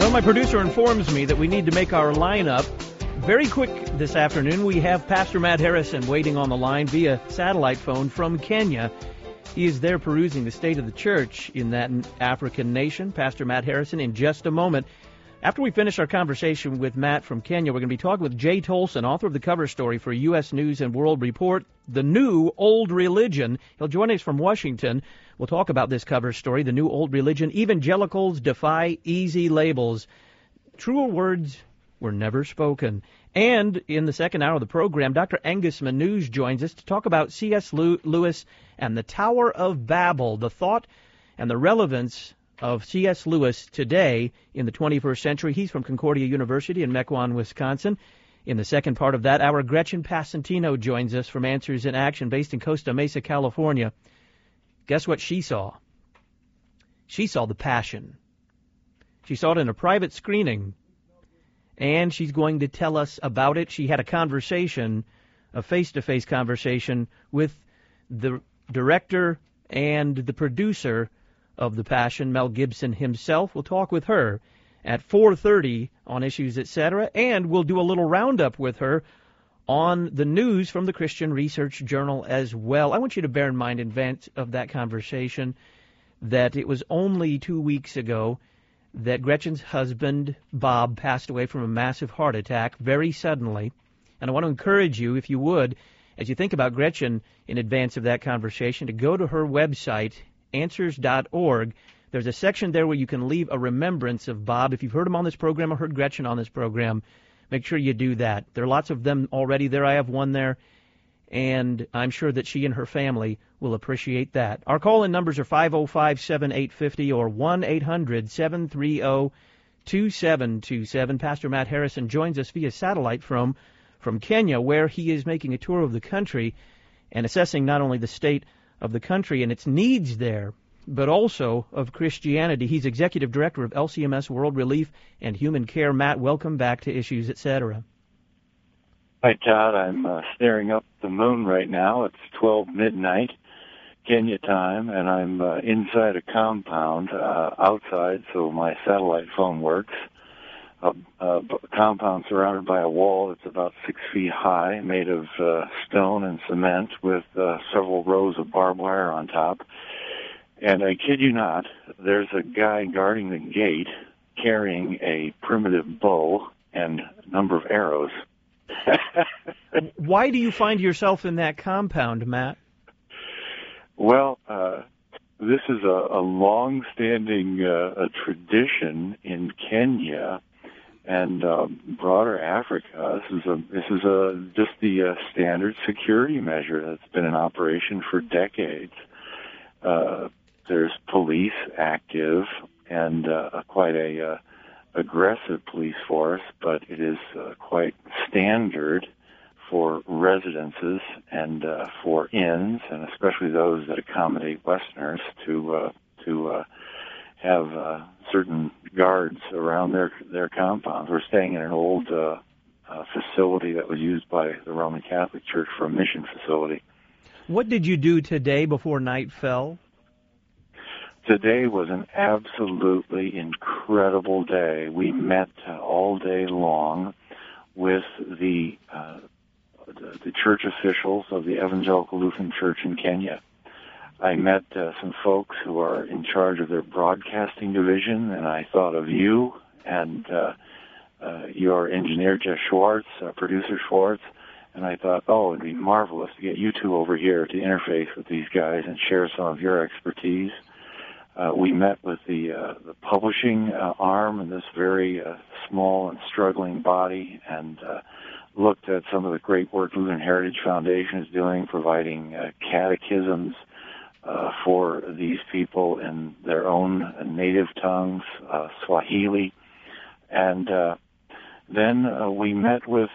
Well, my producer informs me that we need to make our lineup very quick this afternoon. We have Pastor Matt Harrison waiting on the line via satellite phone from Kenya. He is there perusing the state of the church in that African nation. Pastor Matt Harrison in just a moment. After we finish our conversation with Matt from Kenya, we're going to be talking with Jay Tolson, author of the cover story for U.S. News and World Report, The New Old Religion. He'll join us from Washington. We'll talk about this cover story, The New Old Religion. Evangelicals defy easy labels. Truer words were never spoken. And in the second hour of the program, Dr. Angus Manouge joins us to talk about C.S. Lewis and the Tower of Babel, the thought and the relevance of C.S. Lewis today in the 21st century. He's from Concordia University in Mequon, Wisconsin. In the second part of that hour, Gretchen Passantino joins us from Answers in Action, based in Costa Mesa, California. Guess what she saw? She saw The Passion. She saw it in a private screening, and she's going to tell us about it. She had a conversation, a face-to-face conversation, with the director and the producer of The Passion, Mel Gibson himself. We'll talk with her at 4:30 on Issues, Etc., and we'll do a little roundup with her on the news from the Christian Research Journal as well. I want you to bear in mind in advance of that conversation that it was only 2 weeks ago that Gretchen's husband, Bob, passed away from a massive heart attack very suddenly. And I want to encourage you, if you would, as you think about Gretchen in advance of that conversation, to go to her website, answers.org. There's a section there where you can leave a remembrance of Bob. If you've heard him on this program or heard Gretchen on this program, make sure you do that. There are lots of them already there. I have one there, and I'm sure that she and her family will appreciate that. Our call-in numbers are 505-7850 or 1-800-730-2727. Pastor Matt Harrison joins us via satellite from Kenya, where he is making a tour of the country and assessing not only the state of the country and its needs there, but also of Christianity. He's executive director of LCMS World Relief and Human Care. Matt, welcome back to Issues, Etc. Hi, Todd. I'm staring up at the moon right now. It's 12 midnight Kenya time, and I'm inside a compound outside, so my satellite phone works. A compound surrounded by a wall that's about 6 feet high, made of stone and cement with several rows of barbed wire on top. And I kid you not, there's a guy guarding the gate carrying a primitive bow and a number of arrows. Why do you find yourself in that compound, Matt? Well, this is a long-standing tradition in Kenya and broader Africa. This is just the standard security measure that's been in operation for decades. There's police active and quite a aggressive police force, but it is quite standard for residences and for inns, and especially those that accommodate Westerners, to have certain guards around their compounds. We're staying in an old facility that was used by the Roman Catholic Church for a mission facility. What did you do today before night fell? Today was an absolutely incredible day. We met all day long with the church officials of the Evangelical Lutheran Church in Kenya. I met some folks who are in charge of their broadcasting division, and I thought of you and your engineer, Jeff Schwartz, producer Schwartz, and I thought, it'd be marvelous to get you two over here to interface with these guys and share some of your expertise. We met with the publishing arm in this very small and struggling body and looked at some of the great work Lutheran Heritage Foundation is doing, providing catechisms for these people in their own native tongues, Swahili. And then we met with,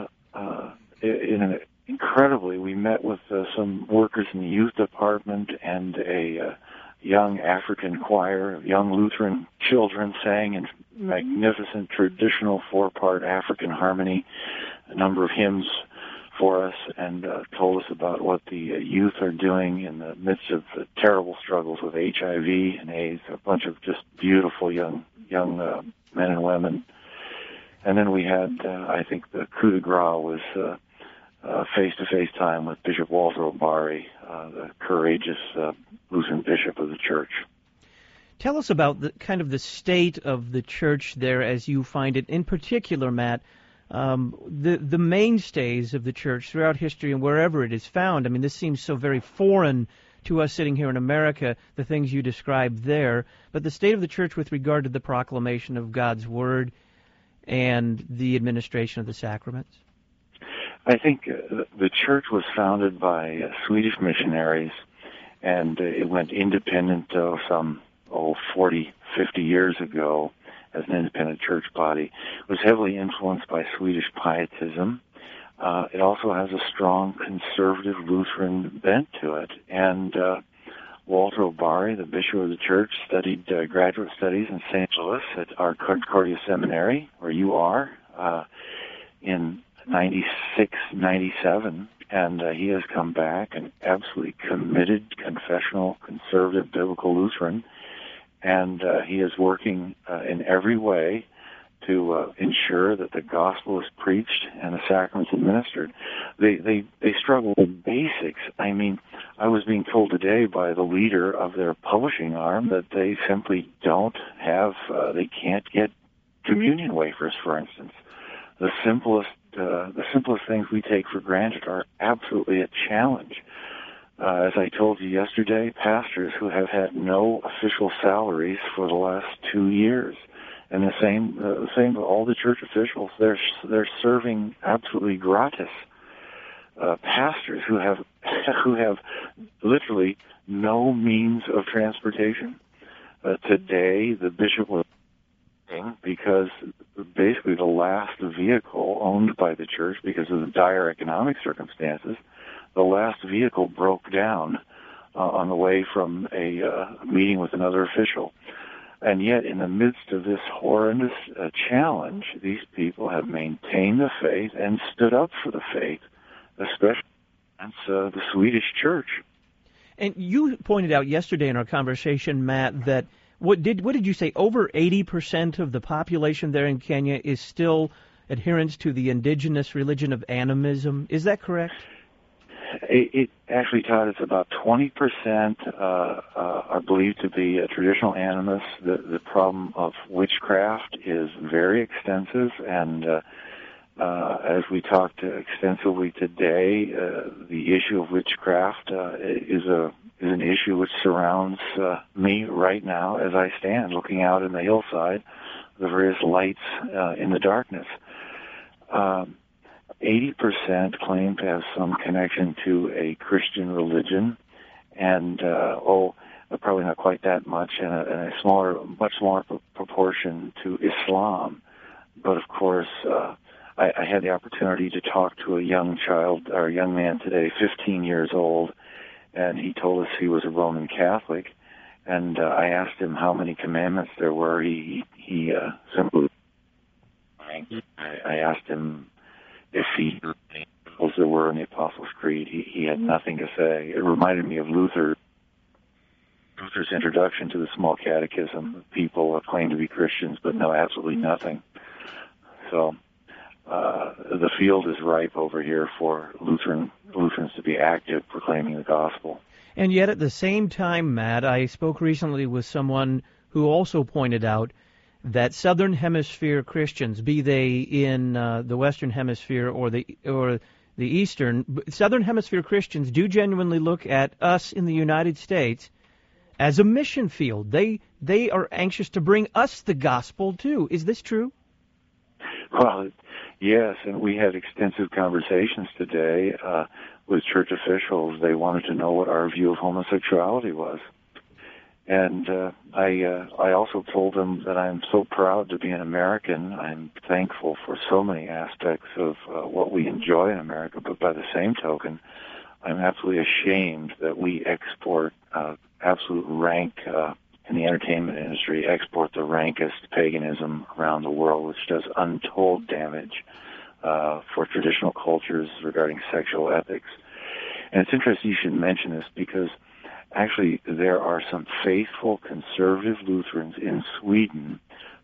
we met with some workers in the youth department and a young African choir of young Lutheran children sang in magnificent traditional 4-part African harmony, a number of hymns for us, and told us about what the youth are doing in the midst of the terrible struggles with HIV and AIDS. A bunch of just beautiful young men and women. And then we had, I think, the coup de grace was face-to-face time with Bishop Walter O'Barry, the courageous Lutheran bishop of the church. Tell us about the state of the church there as you find it. In particular, Matt, the mainstays of the church throughout history and wherever it is found. I mean, this seems so very foreign to us sitting here in America, the things you described there. But the state of the church with regard to the proclamation of God's Word and the administration of the sacraments? I think the church was founded by Swedish missionaries, and it went independent some 40, 50 years ago as an independent church body. It was heavily influenced by Swedish pietism. It also has a strong conservative Lutheran bent to it. And Walter O'Barry, the bishop of the church, studied graduate studies in St. Louis at our Concordia Seminary, where you are, in 96, 97, and he has come back an absolutely committed, confessional, conservative, biblical Lutheran, and he is working in every way to ensure that the gospel is preached and the sacraments administered. They struggle with basics. I mean, I was being told today by the leader of their publishing arm that they simply don't have, they can't get communion wafers, for instance. The simplest things we take for granted are absolutely a challenge. As I told you yesterday, pastors who have had no official salaries for the last 2 years, and the same with all the church officials, they're serving absolutely gratis. Pastors who have literally no means of transportation. Today, the bishop was because basically the last vehicle owned by the church, because of the dire economic circumstances, the last vehicle broke down on the way from a meeting with another official. And yet, in the midst of this horrendous challenge, these people have maintained the faith and stood up for the faith, especially against the Swedish church. And you pointed out yesterday in our conversation, Matt, that what did you say? Over 80% of the population there in Kenya is still adherents to the indigenous religion of animism. Is that correct? It actually, Todd, it's about 20% are believed to be traditional animists. The problem of witchcraft is very extensive, and as we talked extensively today, the issue of witchcraft is an issue which surrounds me right now as I stand looking out in the hillside, the various lights in the darkness. 80% claim to have some connection to a Christian religion, and probably not quite that much, and a much smaller proportion to Islam. But of course, I had the opportunity to talk to a young man today, 15 years old, and he told us he was a Roman Catholic, and I asked him how many commandments there were. He simply, I asked him if he knew there were in the Apostles' Creed. He had nothing to say. It reminded me of Luther's introduction to the Small Catechism. People claim to be Christians but know absolutely nothing. So the field is ripe over here for Lutherans to be active proclaiming the gospel. And yet at the same time, Matt, I spoke recently with someone who also pointed out that Southern Hemisphere Christians, be they in the Western Hemisphere or the Eastern, Southern Hemisphere Christians do genuinely look at us in the United States as a mission field. They are anxious to bring us the gospel too. Is this true? Well, yes, and we had extensive conversations today with church officials. They wanted to know what our view of homosexuality was. And I also told them that I'm so proud to be an American. I'm thankful for so many aspects of what we enjoy in America, but by the same token, I'm absolutely ashamed that we export absolute rank in the entertainment industry, export the rankest paganism around the world, which does untold damage for traditional cultures regarding sexual ethics. And it's interesting you should mention this because actually there are some faithful conservative Lutherans in Sweden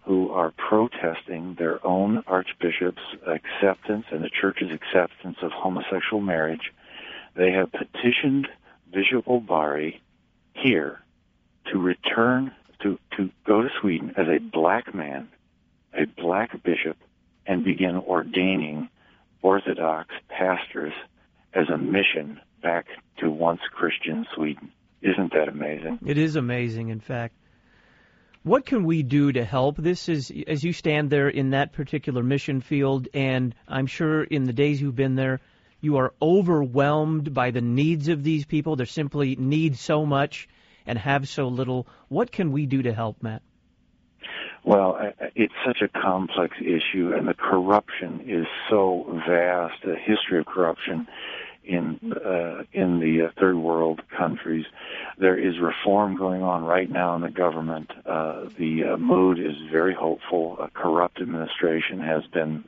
who are protesting their own archbishop's acceptance and the church's acceptance of homosexual marriage. They have petitioned Bishop Obari here to return, to go to Sweden as a black man, a black bishop, and begin ordaining Orthodox pastors as a mission back to once Christian Sweden. Isn't that amazing? It is amazing, in fact. What can we do to help? This is, as you stand there in that particular mission field, and I'm sure in the days you've been there, you are overwhelmed by the needs of these people. They simply need so much and have so little. What can we do to help, Matt? Well, it's such a complex issue, and the corruption is so vast, the history of corruption in the third world countries. There is reform going on right now in the government. The mood is very hopeful. A corrupt administration has been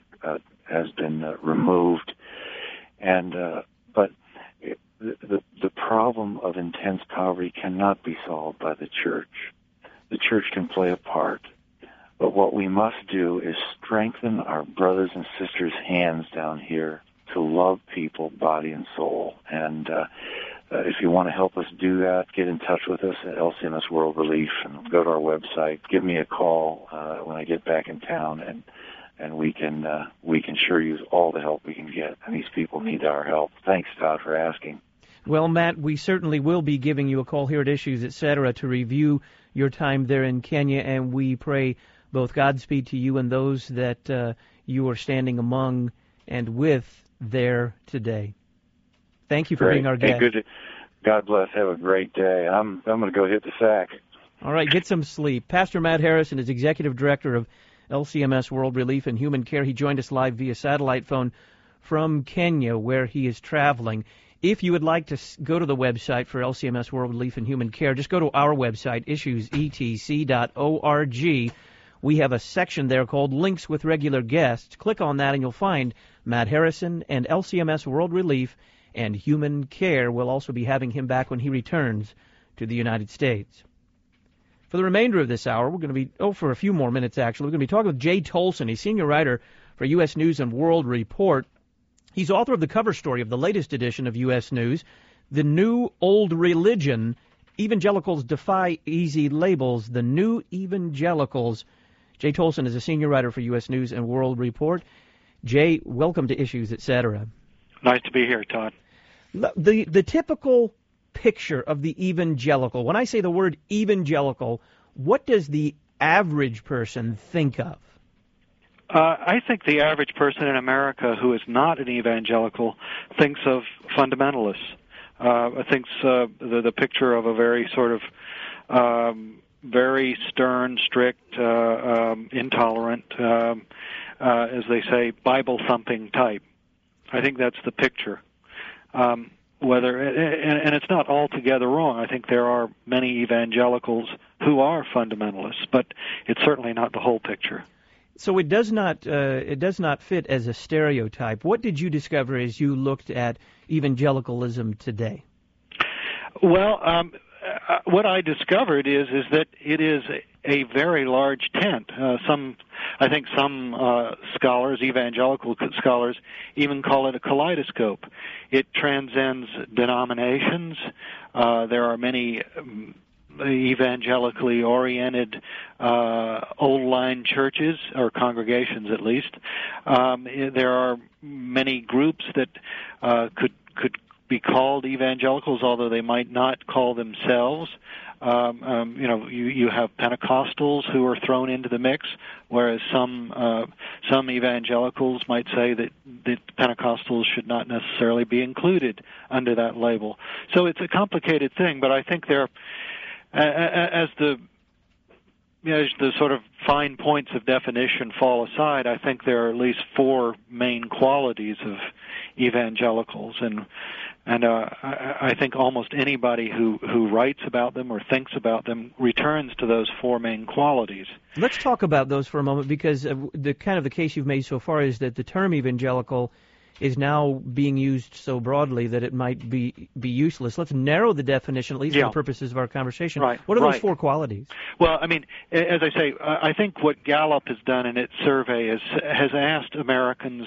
removed, and but the problem of intense poverty cannot be solved by the church. The church can play a part, but what we must do is strengthen our brothers and sisters' hands down here to love people, body and soul. And if you want to help us do that, get in touch with us at LCMS World Relief and go to our website. Give me a call when I get back in town, and we can sure use all the help we can get. And these people need our help. Thanks, Todd, for asking. Well, Matt, we certainly will be giving you a call here at Issues, Etc. to review your time there in Kenya, and we pray both Godspeed to you and those that you are standing among and with there today. Thank you for being our guest. Hey, God bless. Have a great day. I'm going to go hit the sack. All right, get some sleep. Pastor Matt Harrison is Executive Director of LCMS World Relief and Human Care. He joined us live via satellite phone from Kenya, where he is traveling. If you would like to go to the website for LCMS World Relief and Human Care, just go to our website, issuesetc.org. We have a section there called Links with Regular Guests. Click on that and you'll find Matt Harrison and LCMS World Relief and Human Care. We'll also be having him back when he returns to the United States. For the remainder of this hour, we're going to be, for a few more minutes actually, we're going to be talking with Jay Tolson. He's senior writer for U.S. News and World Report. He's author of the cover story of the latest edition of U.S. News, The New Old Religion, Evangelicals Defy Easy Labels, The New Evangelicals. Jay Tolson is a senior writer for U.S. News and World Report. Jay, welcome to Issues, Etc. Nice to be here, Todd. The typical picture of the evangelical, when I say the word evangelical, what does the average person think of? I think the average person in America who is not an evangelical thinks of fundamentalists. Thinks the picture of a very sort of very stern, strict, intolerant, as they say, Bible-thumping type. I think that's the picture. And it's not altogether wrong. I think there are many evangelicals who are fundamentalists, but it's certainly not the whole picture. So it does not fit as a stereotype. What did you discover as you looked at evangelicalism today? Well, what I discovered is that it is a very large tent. I think some scholars, evangelical scholars, even call it a kaleidoscope. It transcends denominations. There are many evangelically oriented old-line churches, or congregations at least. There are many groups that could be called evangelicals, although they might not call themselves. You have Pentecostals who are thrown into the mix, whereas some evangelicals might say that Pentecostals should not necessarily be included under that label. So it's a complicated thing, but I think as the sort of fine points of definition fall aside, I think there are at least four main qualities of evangelicals, and I think almost anybody who writes about them or thinks about them returns to those four main qualities. Let's talk about those for a moment, because the case you've made so far is that the term evangelical is now being used so broadly that it might be useless. Let's narrow the definition, at least for the purposes of our conversation. Right. What are those four qualities? Well, I mean, as I say, I think what Gallup has done in its survey has asked Americans,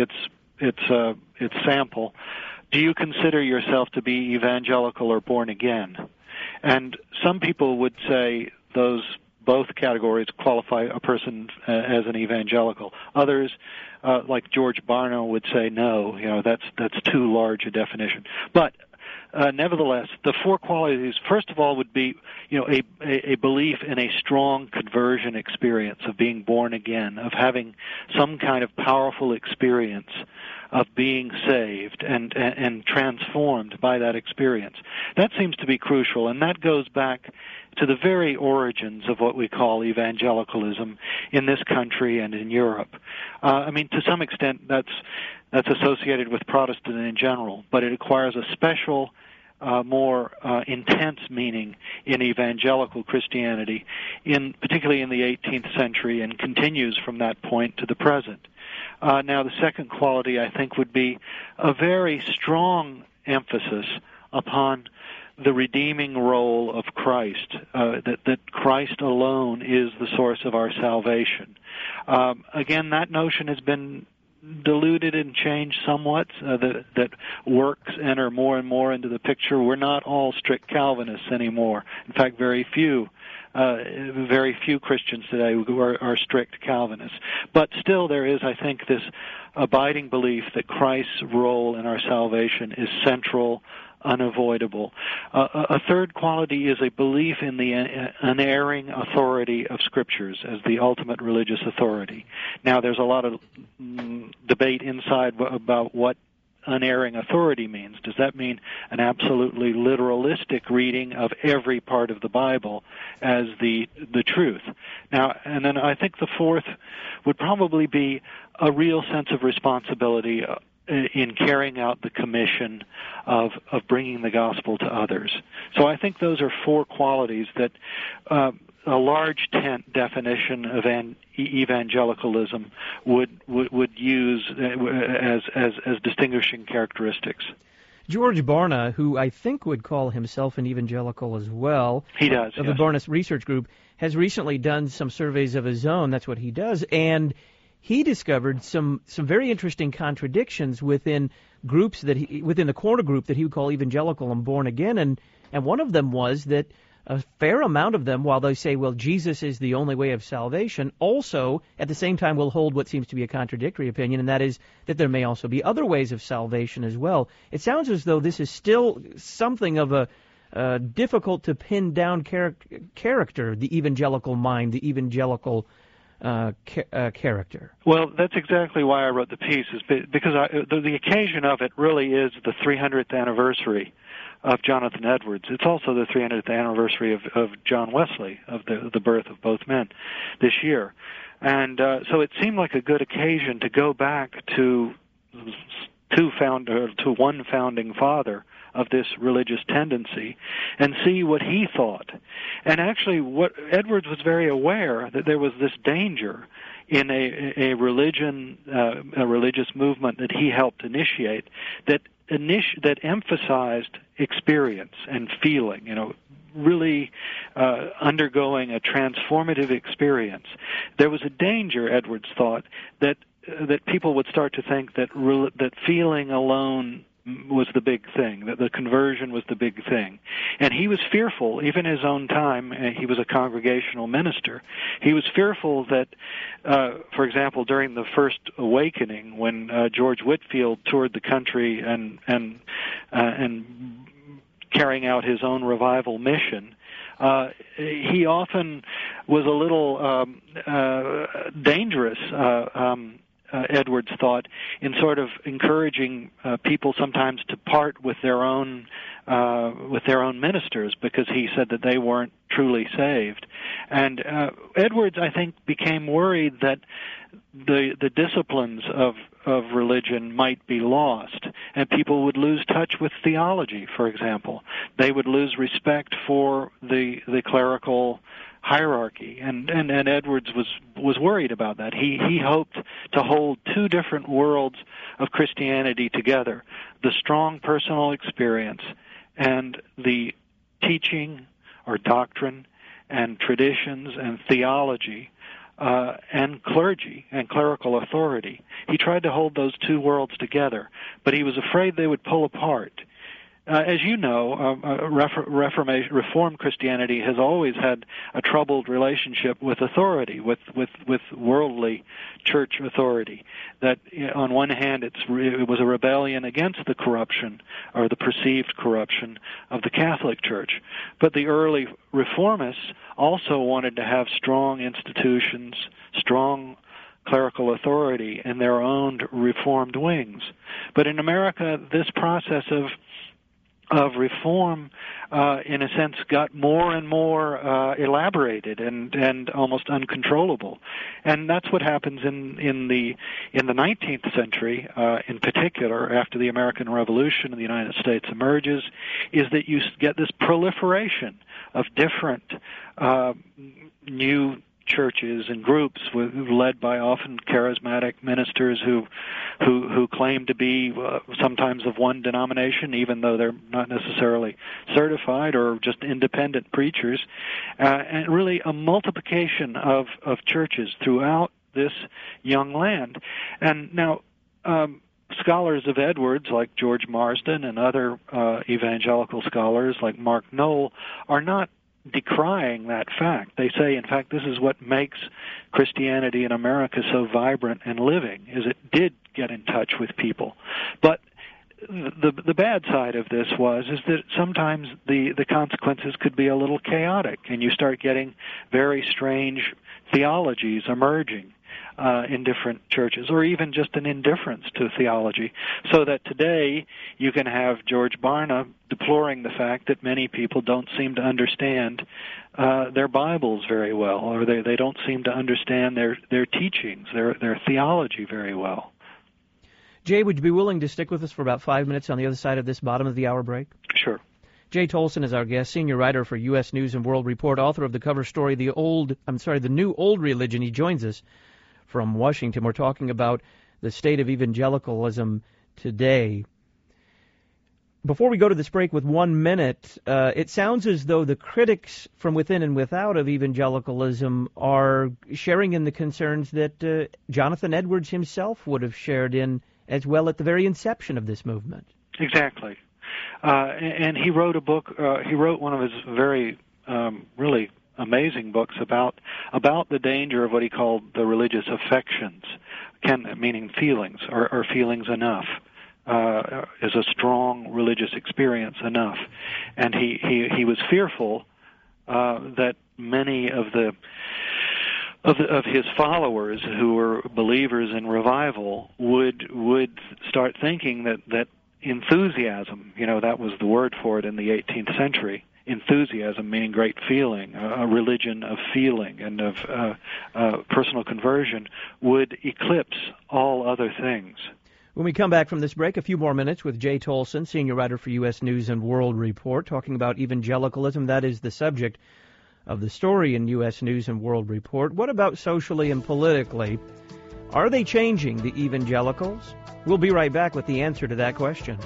its sample, do you consider yourself to be evangelical or born again? And some people would say both categories qualify a person as an evangelical. Others, like George Barna, would say no. That's too large a definition. But nevertheless, the four qualities, first of all, would be a belief in a strong conversion experience of being born again, of having some kind of powerful experience of being saved and transformed by that experience. That seems to be crucial, and that goes back to the very origins of what we call evangelicalism in this country and in Europe. I mean, to some extent, that's associated with Protestant in general, but it acquires a special, more intense meaning in evangelical Christianity, particularly in the 18th century, and continues from that point to the present. Now, the second quality, I think, would be a very strong emphasis upon the redeeming role of Christ, that Christ alone is the source of our salvation. Again, that notion has been diluted and changed somewhat, that works enter more and more into the picture. We're not all strict Calvinists anymore. In fact, very few Christians today are strict Calvinists. But still there is, I think, this abiding belief that Christ's role in our salvation is central, unavoidable. A third quality is a belief in the unerring authority of Scriptures as the ultimate religious authority. Now, there's a lot of debate inside about what unerring authority means. Does that mean an absolutely literalistic reading of every part of the Bible as the truth? Now, and then I think the fourth would probably be a real sense of responsibility in carrying out the commission of bringing the gospel to others. So I think those are four qualities that a large tent definition of evangelicalism would use as distinguishing characteristics. George Barna, who I think would call himself an evangelical as well, he does, of the Barna Research Group, has recently done some surveys of his own. That's what he does, and he discovered some very interesting contradictions within groups within the corner group that he would call evangelical and born again, and one of them was that a fair amount of them, while they say, well, Jesus is the only way of salvation, also at the same time will hold what seems to be a contradictory opinion, and that is that there may also be other ways of salvation as well. It sounds as though this is still something of a difficult to pin down character, the evangelical mind, the evangelical character. Well, that's exactly why I wrote the piece, is because the occasion of it really is the 300th anniversary of Jonathan Edwards. It's also the 300th anniversary of John Wesley, of the birth of both men this year. And so it seemed like a good occasion to go back to one founding father of this religious tendency and see what he thought. And actually, what Edwards was very aware that there was this danger in a religious movement that he helped initiate that emphasized experience and feeling, really undergoing a transformative experience. There was a danger, Edwards thought, that people would start to think that feeling alone was the big thing, that the conversion was the big thing. And he was fearful, even in his own time, he was a congregational minister, he was fearful that, for example, during the First Awakening, when George Whitefield toured the country and carrying out his own revival mission, he often was a little dangerous, Edwards thought, in sort of encouraging people sometimes to part with their own ministers, because he said that they weren't truly saved. And Edwards, I think, became worried that the disciplines of religion might be lost, and people would lose touch with theology, for example. They would lose respect for the clerical hierarchy, and Edwards was worried about that. He hoped to hold two different worlds of Christianity together: the strong personal experience and the teaching or doctrine and traditions and theology and clergy and clerical authority. He tried to hold those two worlds together, but he was afraid they would pull apart. As you know, Reformed Christianity has always had a troubled relationship with authority, with worldly church authority. That on one hand, it was a rebellion against the corruption or the perceived corruption of the Catholic Church. But the early Reformists also wanted to have strong institutions, strong clerical authority in their own Reformed wings. But in America, this process of reform, in a sense, got more and more elaborated and almost uncontrollable, and that's what happens in the 19th century, in particular, after the American Revolution and the United States emerges, is that you get this proliferation of different new churches and groups led by often charismatic ministers who claim to be sometimes of one denomination, even though they're not necessarily certified, or just independent preachers, and really a multiplication of churches throughout this young land. And now scholars of Edwards, like George Marsden and other evangelical scholars like Mark Noll, are not decrying that fact. They say, in fact, this is what makes Christianity in America so vibrant and living, is it did get in touch with people. But the bad side of this is that sometimes the consequences could be a little chaotic, and you start getting very strange theologies emerging in different churches, or even just an indifference to theology, so that today you can have George Barna deploring the fact that many people don't seem to understand their Bibles very well, or they don't seem to understand their teachings, their theology very well. Jay, would you be willing to stick with us for about 5 minutes on the other side of this bottom of the hour break? Sure. Jay Tolson is our guest, senior writer for U.S. News and World Report, author of the cover story, The New Old Religion. He joins us from Washington. We're talking about the state of evangelicalism today. Before we go to this break with 1 minute, it sounds as though the critics from within and without of evangelicalism are sharing in the concerns that Jonathan Edwards himself would have shared in as well at the very inception of this movement. Exactly. And he wrote a book, he wrote one of his very, really amazing books about the danger of what he called the religious affections, meaning feelings. Are feelings enough? Is a strong religious experience enough? And he was fearful that many of his followers who were believers in revival would start thinking that enthusiasm, that was the word for it in the 18th century, enthusiasm meaning great feeling, a religion of feeling and of personal conversion, would eclipse all other things. When we come back from this break, a few more minutes with Jay Tolson, senior writer for U.S. News and World Report, talking about evangelicalism. That is the subject of the story in U.S. News and World Report. What about socially and politically? Are they changing, the evangelicals? We'll be right back with the answer to that question.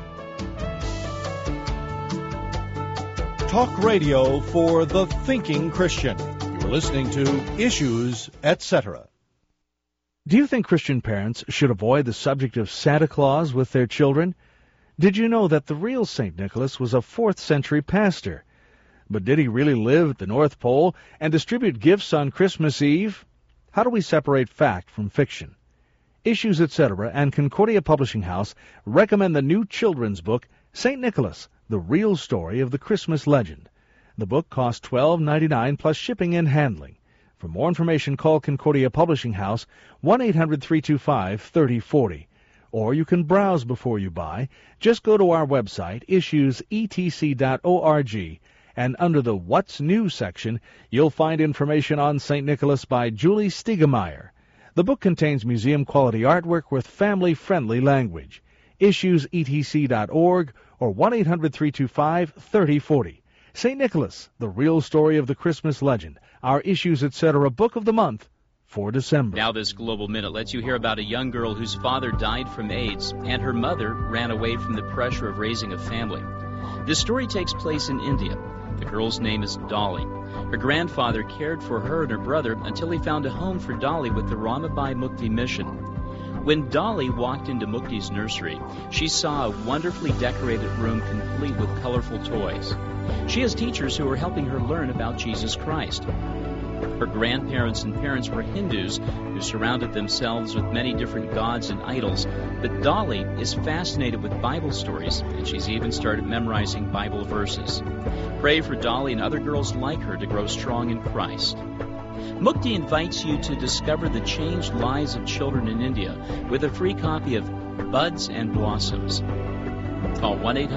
Talk radio for the thinking Christian. You're listening to Issues, Etc. Do you think Christian parents should avoid the subject of Santa Claus with their children? Did you know that the real St. Nicholas was a 4th century pastor? But did he really live at the North Pole and distribute gifts on Christmas Eve? How do we separate fact from fiction? Issues, Etc. and Concordia Publishing House recommend the new children's book, St. Nicholas, The Real Story of the Christmas Legend. The book costs $12.99 plus shipping and handling. For more information, call Concordia Publishing House, 1-800-325-3040. Or you can browse before you buy. Just go to our website, issuesetc.org, and under the What's New section, you'll find information on St. Nicholas by Julie Stiegemeyer. The book contains museum-quality artwork with family-friendly language. Issuesetc.org or 1-800-325-3040. St. Nicholas, the real story of the Christmas legend. Our Issues, Etc. Book of the Month for December. Now this Global Minute lets you hear about a young girl whose father died from AIDS and her mother ran away from the pressure of raising a family. This story takes place in India. The girl's name is Dolly. Her grandfather cared for her and her brother until he found a home for Dolly with the Ramabai Mukti mission. When Dolly walked into Mukti's nursery, she saw a wonderfully decorated room complete with colorful toys. She has teachers who are helping her learn about Jesus Christ. Her grandparents and parents were Hindus who surrounded themselves with many different gods and idols, but Dolly is fascinated with Bible stories, and she's even started memorizing Bible verses. Pray for Dolly and other girls like her to grow strong in Christ. Mukti invites you to discover the changed lives of children in India with a free copy of Buds and Blossoms. Call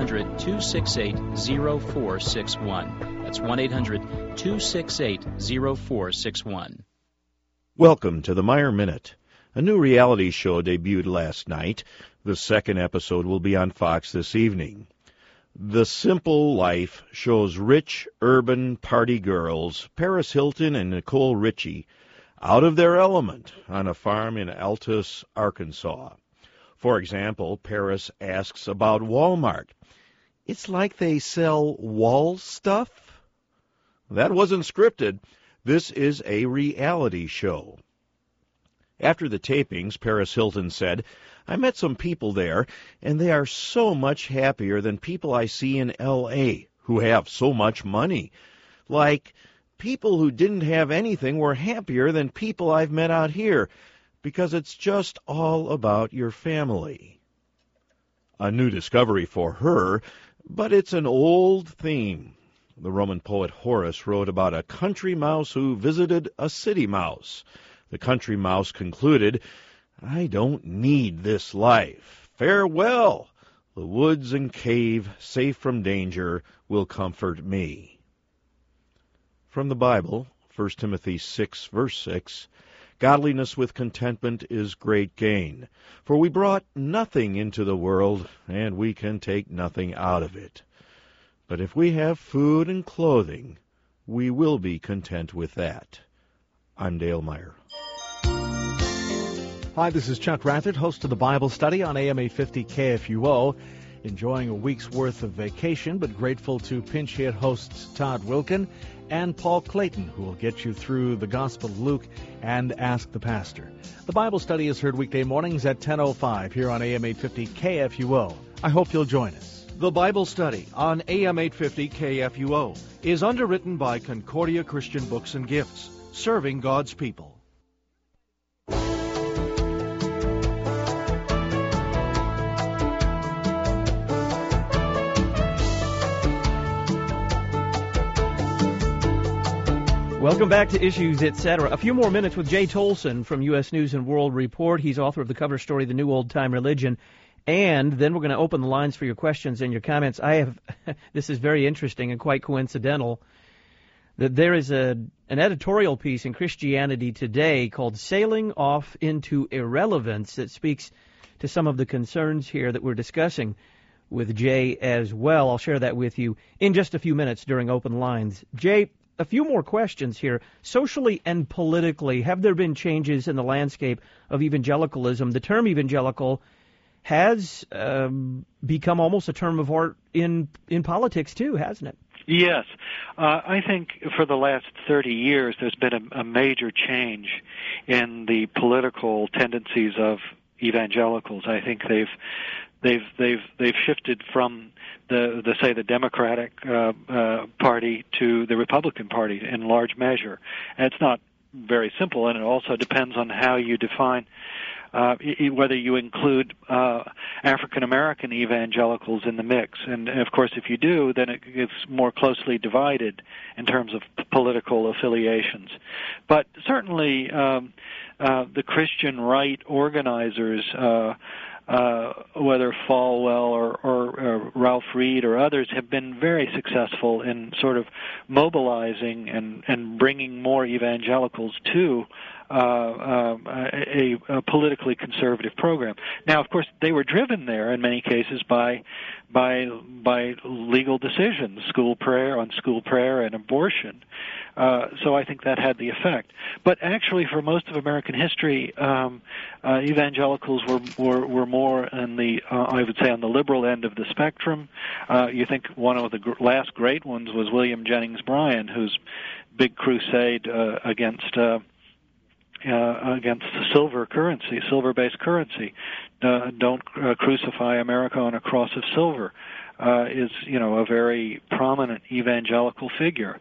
1-800-268-0461. That's 1-800-268-0461. Welcome to the Meyer Minute. A new reality show debuted last night. The second episode will be on Fox this evening. The Simple Life shows rich, urban party girls, Paris Hilton and Nicole Richie, out of their element on a farm in Altus, Arkansas. For example, Paris asks about Walmart. It's like they sell wall stuff? That wasn't scripted. This is a reality show. After the tapings, Paris Hilton said, I met some people there, and they are so much happier than people I see in L.A., who have so much money. Like, people who didn't have anything were happier than people I've met out here, because it's just all about your family. A new discovery for her, but it's an old theme. The Roman poet Horace wrote about a country mouse who visited a city mouse. The country mouse concluded, I don't need this life. Farewell. The woods and cave, safe from danger, will comfort me. From the Bible, 1 Timothy 6, verse 6, Godliness with contentment is great gain, for we brought nothing into the world, and we can take nothing out of it. But if we have food and clothing, we will be content with that. I'm Dale Meyer. Hi, this is Chuck Rathert, host of the Bible Study on AM 850 KFUO. Enjoying a week's worth of vacation, but grateful to pinch hit hosts Todd Wilkin and Paul Clayton, who will get you through the Gospel of Luke and Ask the Pastor. The Bible Study is heard weekday mornings at 10:05 here on AM 850 KFUO. I hope you'll join us. The Bible Study on AM 850 KFUO is underwritten by Concordia Christian Books and Gifts, serving God's people. Welcome back to Issues, Etc. A few more minutes with Jay Tolson from U.S. News and World Report. He's author of the cover story, The New Old Time Religion. And then we're going to open the lines for your questions and your comments. This is very interesting and quite coincidental, that there is an editorial piece in Christianity Today called Sailing Off into Irrelevance that speaks to some of the concerns here that we're discussing with Jay as well. I'll share that with you in just a few minutes during open lines. Jay, a few more questions here. Socially and politically, have there been changes in the landscape of evangelicalism? The term evangelical has become almost a term of art in politics too, hasn't it? Yes. I think for the last 30 years there's been a major change in the political tendencies of evangelicals. I think they've shifted from the Democratic Party to the Republican Party in large measure. And it's not very simple, and it also depends on how you define whether you include African American evangelicals in the mix. And of course, if you do, then it gets more closely divided in terms of political affiliations. But certainly, the Christian right organizers, whether Falwell or Ralph Reed or others, have been very successful in sort of mobilizing and bringing more evangelicals to a politically conservative program. Now, of course, they were driven there in many cases by legal decisions, school prayer and abortion. So I think that had the effect. But actually, for most of American history, evangelicals were more in the I would say on the liberal end of the spectrum. You think one of the last great ones was William Jennings Bryan, whose big crusade against silver-based currency. Don't crucify America on a cross of silver. Is a very prominent evangelical figure.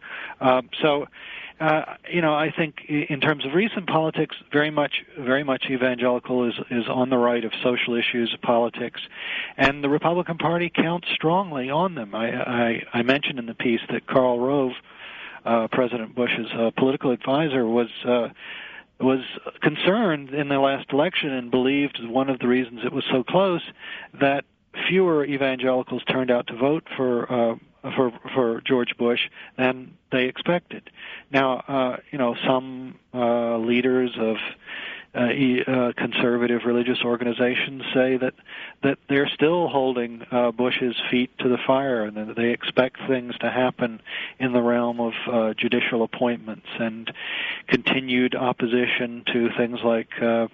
I think in terms of recent politics, very much evangelical is on the right of social issues of politics, and the Republican Party counts strongly on them. I mentioned in the piece that Karl Rove, President Bush's political advisor, was concerned in the last election and believed one of the reasons it was so close that fewer evangelicals turned out to vote for George Bush than they expected. Now, some leaders of conservative religious organizations say that they're still holding Bush's feet to the fire, and that they expect things to happen in the realm of judicial appointments and continued opposition to things like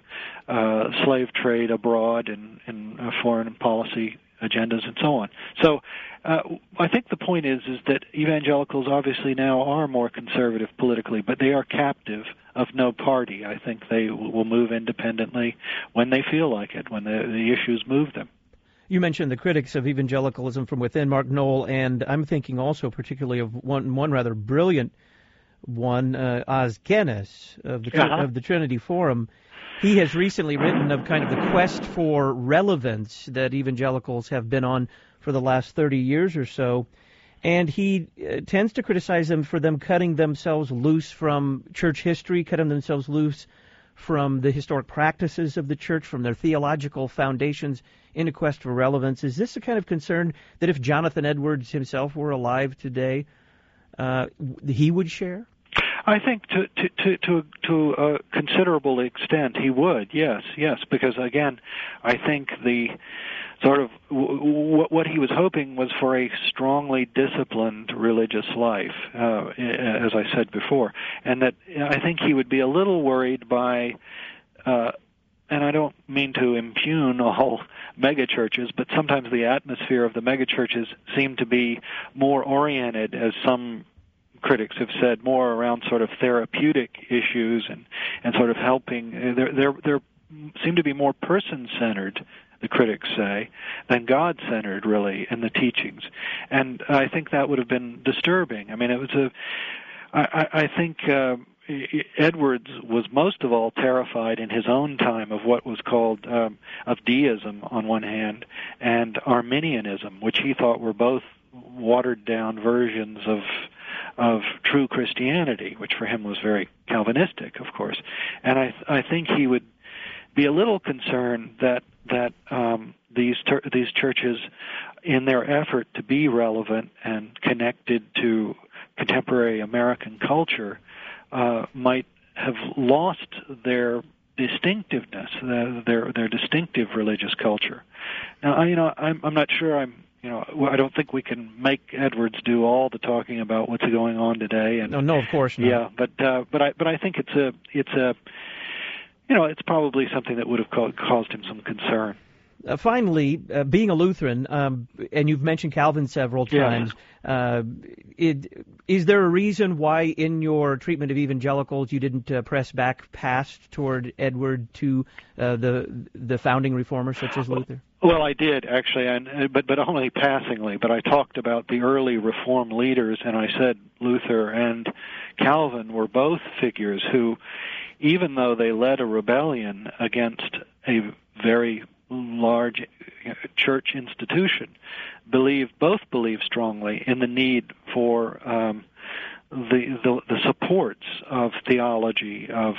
slave trade abroad and foreign policy agendas and so on. So I think the point is that evangelicals obviously now are more conservative politically, but they are captive of no party. I think they will move independently when they feel like it, when the issues move them. You mentioned the critics of evangelicalism from within, Mark Noll, and I'm thinking also particularly of one rather brilliant one, Os Guinness of the Trinity Forum. He has recently written of kind of the quest for relevance that evangelicals have been on for the last 30 years or so, and he tends to criticize them for them cutting themselves loose from church history, cutting themselves loose from the historic practices of the church, from their theological foundations in a quest for relevance. Is this a kind of concern that if Jonathan Edwards himself were alive today, he would share? I think to a considerable extent he would, yes, because again, I think the sort of what he was hoping was for a strongly disciplined religious life, as I said before, and that I think he would be a little worried by, and I don't mean to impugn all megachurches, but sometimes the atmosphere of the megachurches seem to be more oriented, as some critics have said, more around sort of therapeutic issues and sort of helping. They seem to be more person-centered, the critics say, than God-centered, really, in the teachings. And I think that would have been disturbing. I mean, it was I think Edwards was most of all terrified in his own time of what was called of deism on one hand and Arminianism, which he thought were both watered-down versions of true Christianity, which for him was very Calvinistic, of course. And I think he would be a little concerned that these churches, in their effort to be relevant and connected to contemporary American culture, might have lost their distinctiveness, their distinctive religious culture. Now, I'm not sure I don't think we can make Edwards do all the talking about what's going on today. And, no, of course not. Yeah, but I think it's probably something that would have caused him some concern. Finally, being a Lutheran, and you've mentioned Calvin several times, is there a reason why in your treatment of evangelicals you didn't press back past toward Edward to the founding reformers such as Luther? Well, I did, actually, but only passingly. But I talked about the early Reform leaders, and I said Luther and Calvin were both figures who, even though they led a rebellion against a very large church institution, both believed strongly in the need for the supports of theology, of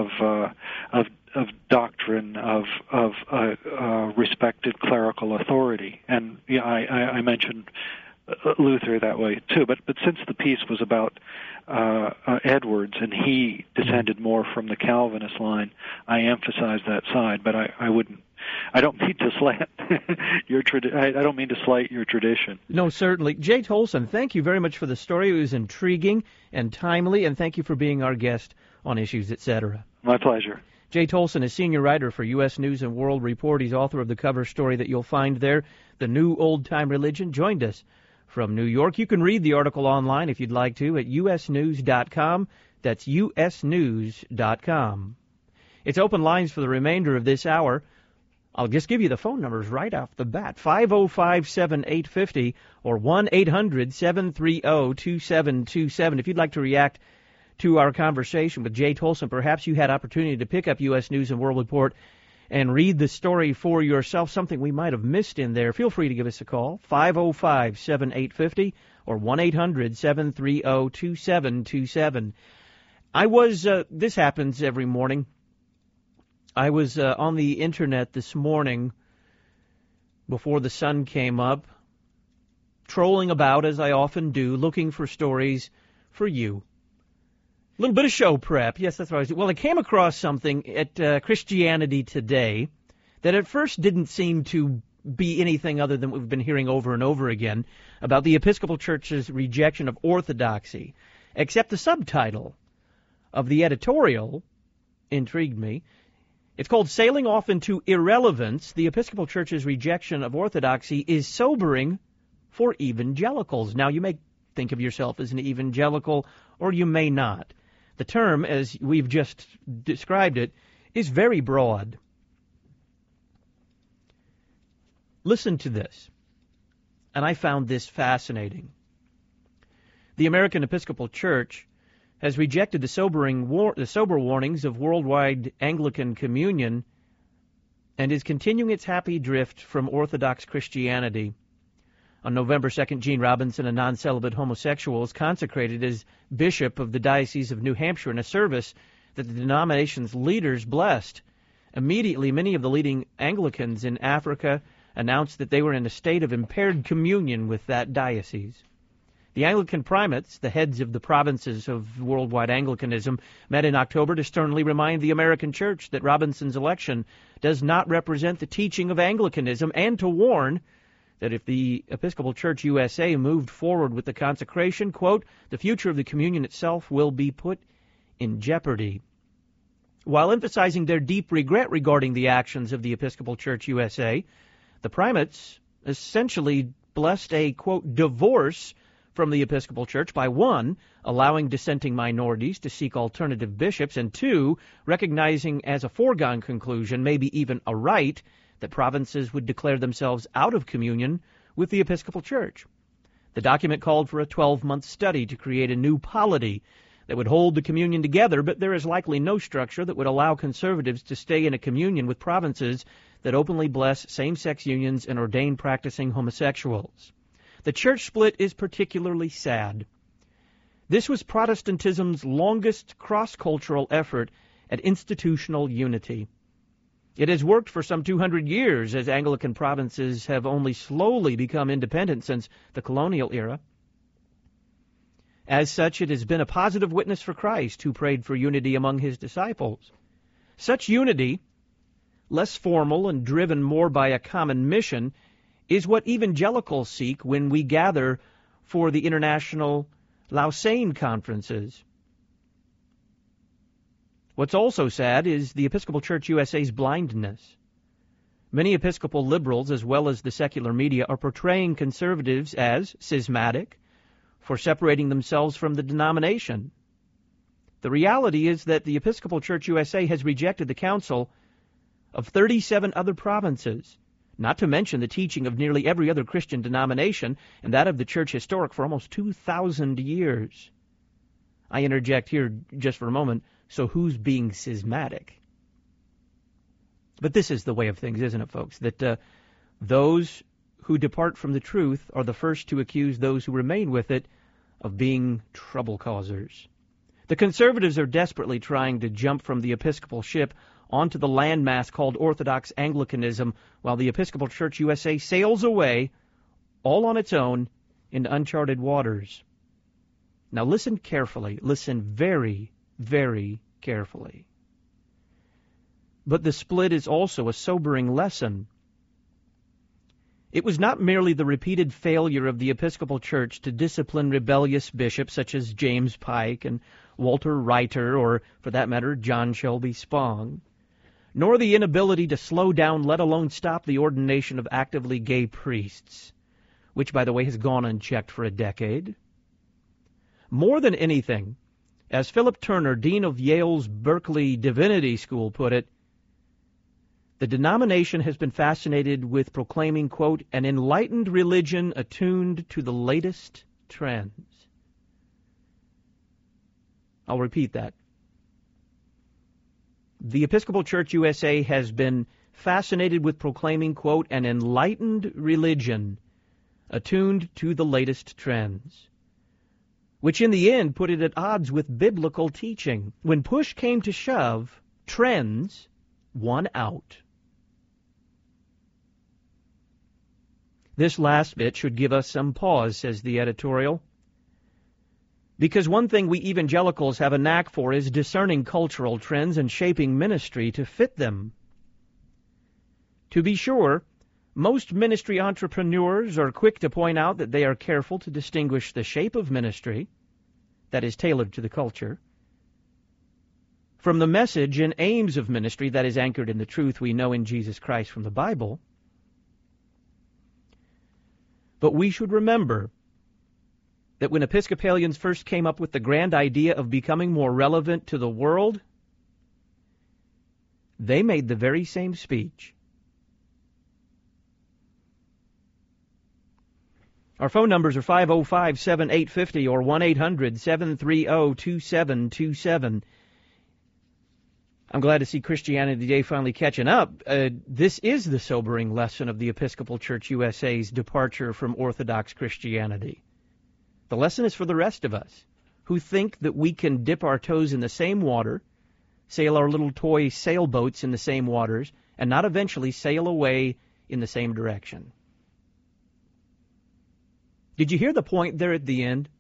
doctrine, of respected clerical authority. And I mentioned Luther that way too. But since the piece was about Edwards, and he descended more from the Calvinist line. I emphasize that side, but I wouldn't. I don't mean to slight your I don't mean to slight your tradition. No, certainly. Jay Tolson, thank you very much for the story. It was intriguing and timely, and thank you for being our guest on Issues, Etc. My pleasure. Jay Tolson is senior writer for U.S. News and World Report. He's author of the cover story that you'll find there, The New Old-Time Religion. Joined us from New York. You can read the article online if you'd like to at usnews.com. That's usnews.com. It's open lines for the remainder of this hour. I'll just give you the phone numbers right off the bat, 505-7850 or 1-800-730-2727. If you'd like to react to our conversation with Jay Tolson, perhaps you had opportunity to pick up U.S. News and World Report and read the story for yourself, something we might have missed in there. Feel free to give us a call, 505-7850 or 1-800-730-2727. This happens every morning. I was on the Internet this morning before the sun came up, trolling about, as I often do, looking for stories for you. A little bit of show prep. Yes, that's what I was doing. Well, I came across something at Christianity Today that at first didn't seem to be anything other than what we've been hearing over and over again about the Episcopal Church's rejection of orthodoxy, except the subtitle of the editorial intrigued me. It's called Sailing Off into Irrelevance. The Episcopal Church's rejection of orthodoxy is sobering for evangelicals. Now, you may think of yourself as an evangelical, or you may not. The term, as we've just described it, is very broad. Listen to this, and I found this fascinating. The American Episcopal Church has rejected the sober warnings of worldwide Anglican communion and is continuing its happy drift from Orthodox Christianity. On November 2nd, Gene Robinson, a non-celibate homosexual, was consecrated as Bishop of the Diocese of New Hampshire in a service that the denomination's leaders blessed. Immediately, many of the leading Anglicans in Africa announced that they were in a state of impaired communion with that diocese. The Anglican primates, the heads of the provinces of worldwide Anglicanism, met in October to sternly remind the American Church that Robinson's election does not represent the teaching of Anglicanism, and to warn that if the Episcopal Church USA moved forward with the consecration, quote, the future of the communion itself will be put in jeopardy. While emphasizing their deep regret regarding the actions of the Episcopal Church USA, the primates essentially blessed a, quote, divorce from the Episcopal Church by, 1, allowing dissenting minorities to seek alternative bishops, and 2, recognizing as a foregone conclusion, maybe even a right, that provinces would declare themselves out of communion with the Episcopal Church. The document called for a 12-month study to create a new polity that would hold the communion together, but there is likely no structure that would allow conservatives to stay in a communion with provinces that openly bless same-sex unions and ordain practicing homosexuals. The church split is particularly sad. This was Protestantism's longest cross-cultural effort at institutional unity. It has worked for some 200 years, as Anglican provinces have only slowly become independent since the colonial era. As such, it has been a positive witness for Christ, who prayed for unity among his disciples. Such unity, less formal and driven more by a common mission, is what evangelicals seek when we gather for the international Lausanne conferences. What's also sad is the Episcopal Church USA's blindness. Many Episcopal liberals, as well as the secular media, are portraying conservatives as schismatic for separating themselves from the denomination. The reality is that the Episcopal Church USA has rejected the counsel of 37 other provinces, not to mention the teaching of nearly every other Christian denomination, and that of the Church Historic for almost 2,000 years. I interject here just for a moment, so who's being schismatic? But this is the way of things, isn't it, folks? That those who depart from the truth are the first to accuse those who remain with it of being trouble causers. The conservatives are desperately trying to jump from the Episcopal ship onto the landmass called Orthodox Anglicanism, while the Episcopal Church USA sails away, all on its own, into uncharted waters. Now listen carefully. Listen very, very carefully. But the split is also a sobering lesson. It was not merely the repeated failure of the Episcopal Church to discipline rebellious bishops such as James Pike and Walter Reiter, or, for that matter, John Shelby Spong, nor the inability to slow down, let alone stop, the ordination of actively gay priests, which, by the way, has gone unchecked for a decade. More than anything, as Philip Turner, dean of Yale's Berkeley Divinity School, put it, the denomination has been fascinated with proclaiming, quote, an enlightened religion attuned to the latest trends. I'll repeat that. The Episcopal Church USA has been fascinated with proclaiming, quote, an enlightened religion attuned to the latest trends, which in the end put it at odds with biblical teaching. When push came to shove, trends won out. This last bit should give us some pause, says the editorial, because one thing we evangelicals have a knack for is discerning cultural trends and shaping ministry to fit them. To be sure, most ministry entrepreneurs are quick to point out that they are careful to distinguish the shape of ministry, that is tailored to the culture, from the message and aims of ministry that is anchored in the truth we know in Jesus Christ from the Bible. But we should remember that when Episcopalians first came up with the grand idea of becoming more relevant to the world, they made the very same speech. Our phone numbers are 505-7850 or 1-800-730-2727. I'm glad to see Christianity Today finally catching up. This is the sobering lesson of the Episcopal Church USA's departure from Orthodox Christianity. The lesson is for the rest of us who think that we can dip our toes in the same water, sail our little toy sailboats in the same waters, and not eventually sail away in the same direction. Did you hear the point there at the end?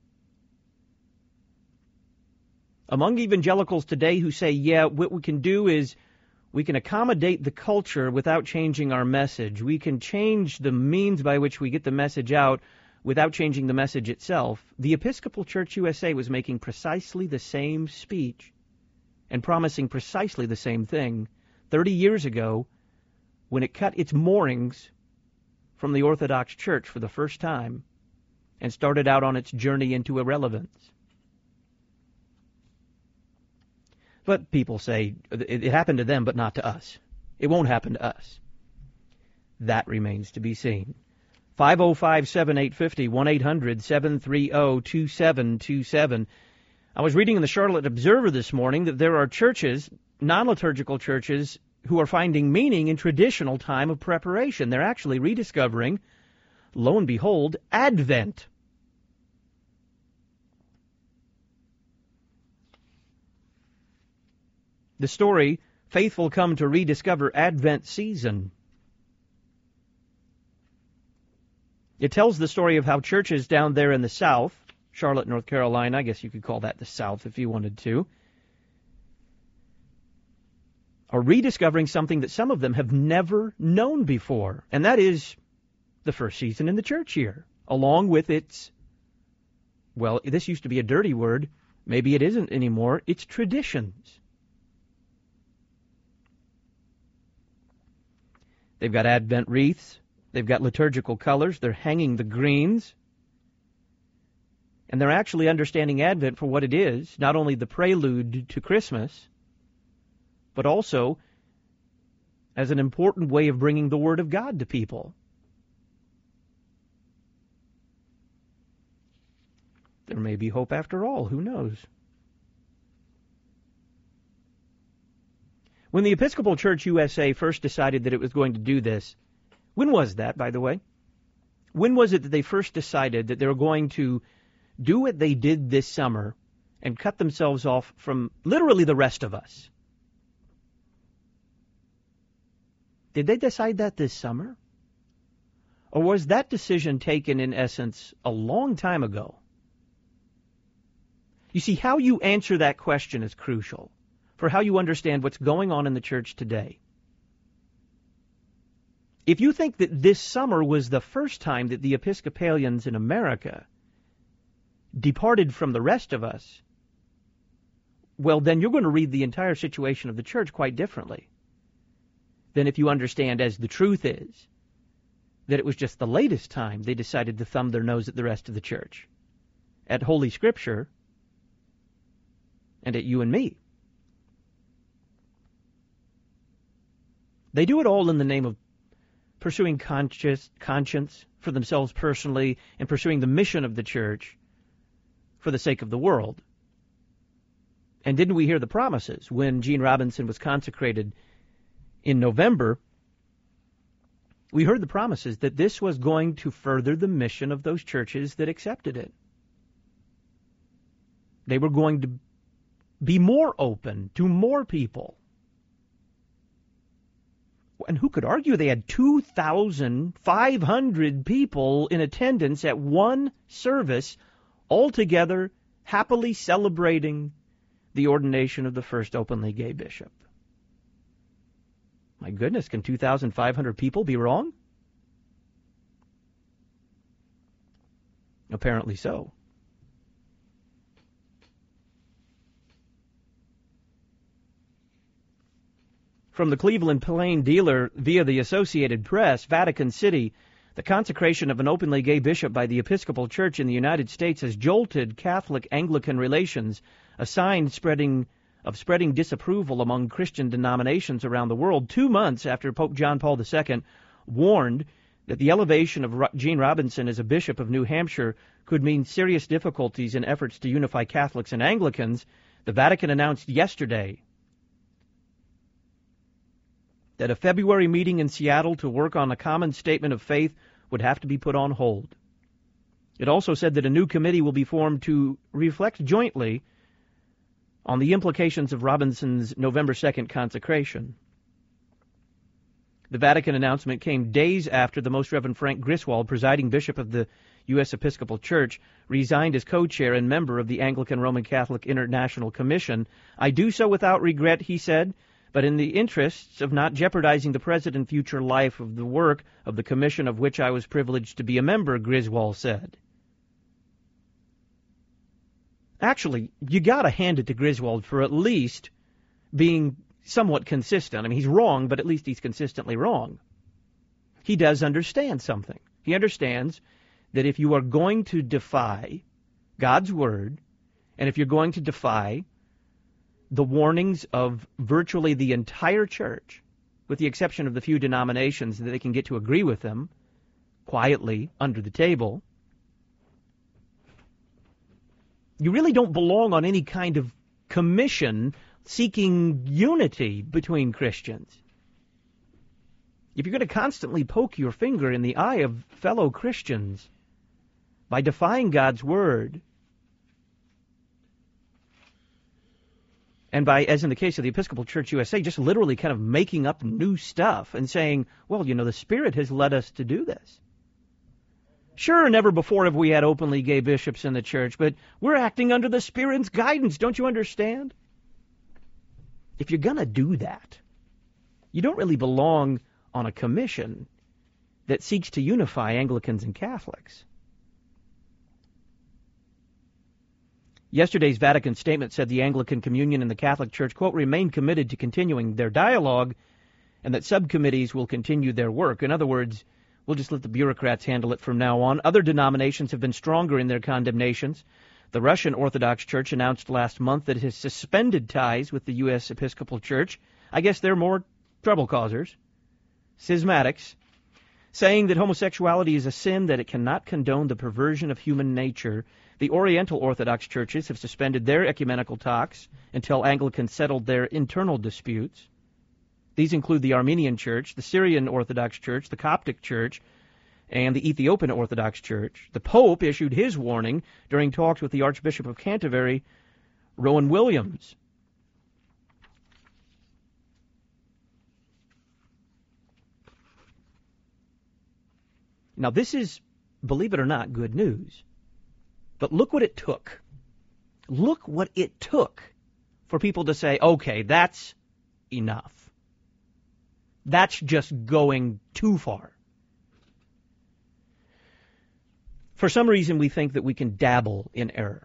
Among evangelicals today who say, yeah, what we can do is we can accommodate the culture without changing our message. We can change the means by which we get the message out without changing the message itself. The Episcopal Church USA was making precisely the same speech and promising precisely the same thing 30 years ago when it cut its moorings from the Orthodox Church for the first time and started out on its journey into irrelevance. But people say it happened to them, but not to us. It won't happen to us. That remains to be seen. 505-7850, 1-800-730-2727. I was reading in the Charlotte Observer this morning that there are churches, non-liturgical churches, who are finding meaning in traditional time of preparation. They're actually rediscovering, lo and behold, Advent. The story, Faithful Come to Rediscover Advent Season. It tells the story of how churches down there in the South, Charlotte, North Carolina, I guess you could call that the South if you wanted to, are rediscovering something that some of them have never known before, and that is the first season in the church year, along with its, well, this used to be a dirty word, maybe it isn't anymore, its traditions. They've got Advent wreaths. They've got liturgical colors. They're hanging the greens. And they're actually understanding Advent for what it is, not only the prelude to Christmas, but also as an important way of bringing the Word of God to people. There may be hope after all. Who knows? When the Episcopal Church USA first decided that it was going to do this, when was that, by the way? When was it that they first decided that they were going to do what they did this summer and cut themselves off from literally the rest of us? Did they decide that this summer? Or was that decision taken, in essence, a long time ago? You see, how you answer that question is crucial for how you understand what's going on in the church today. If you think that this summer was the first time that the Episcopalians in America departed from the rest of us, well, then you're going to read the entire situation of the church quite differently than if you understand, as the truth is, that it was just the latest time they decided to thumb their nose at the rest of the church, at Holy Scripture, and at you and me. They do it all in the name of pursuing conscience for themselves personally and pursuing the mission of the church for the sake of the world. And didn't we hear the promises when Gene Robinson was consecrated in November? We heard the promises that this was going to further the mission of those churches that accepted it. They were going to be more open to more people. And who could argue they had 2,500 people in attendance at one service, all together happily celebrating the ordination of the first openly gay bishop? My goodness, can 2,500 people be wrong? Apparently so. From the Cleveland Plain Dealer via the Associated Press, Vatican City, the consecration of an openly gay bishop by the Episcopal Church in the United States has jolted Catholic-Anglican relations, a sign of spreading disapproval among Christian denominations around the world, 2 months after Pope John Paul II warned that the elevation of Gene Robinson as a bishop of New Hampshire could mean serious difficulties in efforts to unify Catholics and Anglicans. The Vatican announced yesterday that a February meeting in Seattle to work on a common statement of faith would have to be put on hold. It also said that a new committee will be formed to reflect jointly on the implications of Robinson's November 2nd consecration. The Vatican announcement came days after the Most Reverend Frank Griswold, presiding bishop of the U.S. Episcopal Church, resigned as co-chair and member of the Anglican Roman Catholic International Commission. "I do so without regret," he said, "but in the interests of not jeopardizing the present and future life of the work of the commission of which I was privileged to be a member," Griswold said. Actually, you got to hand it to Griswold for at least being somewhat consistent. I mean, he's wrong, but at least he's consistently wrong. He does understand something. He understands that if you are going to defy God's Word, and if you're going to defy the warnings of virtually the entire church, with the exception of the few denominations that they can get to agree with them quietly under the table, you really don't belong on any kind of commission seeking unity between Christians. If you're going to constantly poke your finger in the eye of fellow Christians by defying God's Word, and by, as in the case of the Episcopal Church USA, just literally kind of making up new stuff and saying, well, you know, the Spirit has led us to do this. Sure, never before have we had openly gay bishops in the church, but we're acting under the Spirit's guidance. Don't you understand? If you're going to do that, you don't really belong on a commission that seeks to unify Anglicans and Catholics. Yesterday's Vatican statement said the Anglican Communion and the Catholic Church, quote, remain committed to continuing their dialogue and that subcommittees will continue their work. In other words, we'll just let the bureaucrats handle it from now on. Other denominations have been stronger in their condemnations. The Russian Orthodox Church announced last month that it has suspended ties with the U.S. Episcopal Church. I guess they're more trouble causers, schismatics, saying that homosexuality is a sin, that it cannot condone the perversion of human nature. The Oriental Orthodox churches have suspended their ecumenical talks until Anglicans settled their internal disputes. These include the Armenian Church, the Syrian Orthodox Church, the Coptic Church, and the Ethiopian Orthodox Church. The Pope issued his warning during talks with the Archbishop of Canterbury, Rowan Williams. Now, this is, believe it or not, good news. But look what it took. look what it took for people to say, okay, that's enough. That's just going too far. For some reason, we think that we can dabble in error.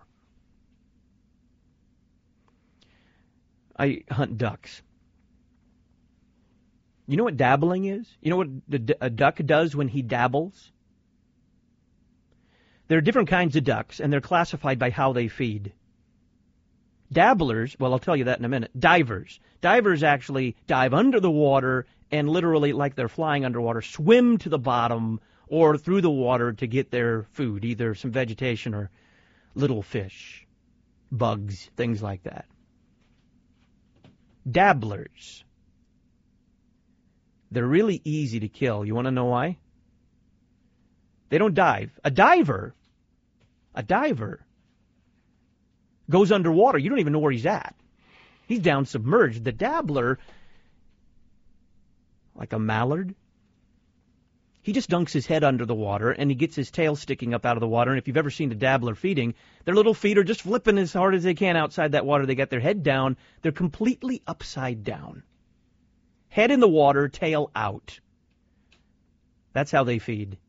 I hunt ducks. You know what dabbling is? You know what a duck does when he dabbles? There are different kinds of ducks, and they're classified by how they feed. Dabblers, well, I'll tell you that in a minute. Divers. Divers actually dive under the water and literally, like they're flying underwater, swim to the bottom or through the water to get their food, either some vegetation or little fish, bugs, things like that. Dabblers. They're really easy to kill. You want to know why? They don't dive. A diver goes underwater. You don't even know where he's at. He's down submerged. The dabbler, like a mallard, he just dunks his head under the water and he gets his tail sticking up out of the water. And if you've ever seen a dabbler feeding, their little feet are just flipping as hard as they can outside that water. They got their head down. They're completely upside down. Head in the water, tail out. That's how they feed.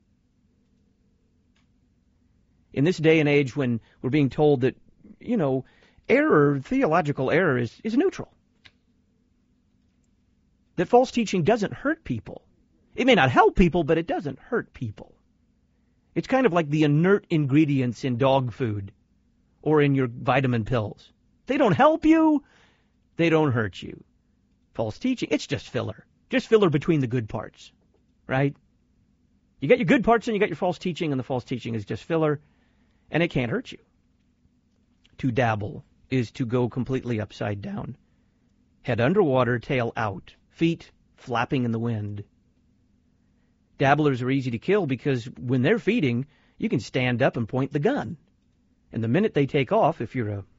In this day and age when we're being told that, error, theological error is neutral. That false teaching doesn't hurt people. It may not help people, but it doesn't hurt people. It's kind of like the inert ingredients in dog food or in your vitamin pills. They don't help you. They don't hurt you. False teaching, it's just filler. Just filler between the good parts, right? You got your good parts and you got your false teaching, and the false teaching is just filler, and it can't hurt you. To dabble is to go completely upside down. Head underwater, tail out, feet flapping in the wind. Dabblers are easy to kill because when they're feeding, you can stand up and point the gun. And the minute they take off, if you're a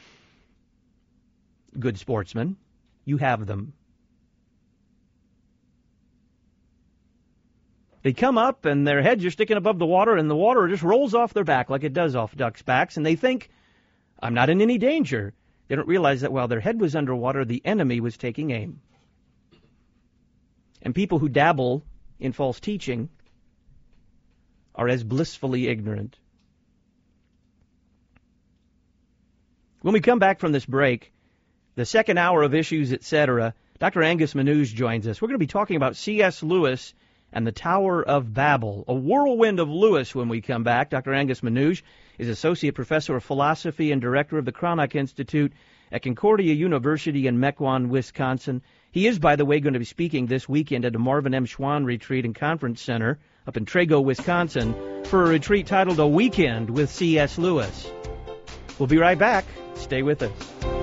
good sportsman, you have them. They come up and their heads are sticking above the water and the water just rolls off their back like it does off ducks' backs, and they think, I'm not in any danger. They don't realize that while their head was underwater, the enemy was taking aim. And people who dabble in false teaching are as blissfully ignorant. When we come back from this break, the second hour of Issues, Etc., Dr. Angus Manouge joins us. We're going to be talking about C.S. Lewis and the Tower of Babel, a whirlwind of Lewis when we come back. Dr. Angus Manouge is Associate Professor of Philosophy and Director of the Cranach Institute at Concordia University in Mequon, Wisconsin. He is, by the way, going to be speaking this weekend at a Marvin M. Schwann Retreat and Conference Center up in Trego, Wisconsin, for a retreat titled A Weekend with C.S. Lewis. We'll be right back. Stay with us.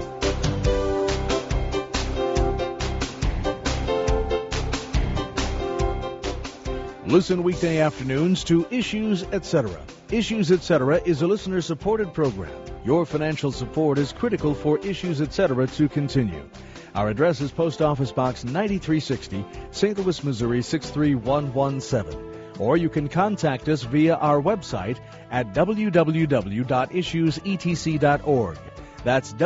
Listen weekday afternoons to Issues, Etc. Issues, Etc. is a listener-supported program. Your financial support is critical for Issues, Etc. to continue. Our address is Post Office Box 9360, St. Louis, Missouri 63117. Or you can contact us via our website at www.issuesetc.org. That's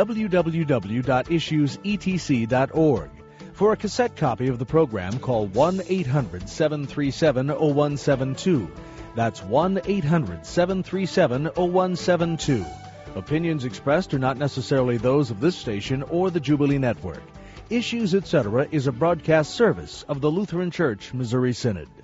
www.issuesetc.org. For a cassette copy of the program, call 1-800-737-0172. That's 1-800-737-0172. Opinions expressed are not necessarily those of this station or the Jubilee Network. Issues, Etc. is a broadcast service of the Lutheran Church Missouri Synod.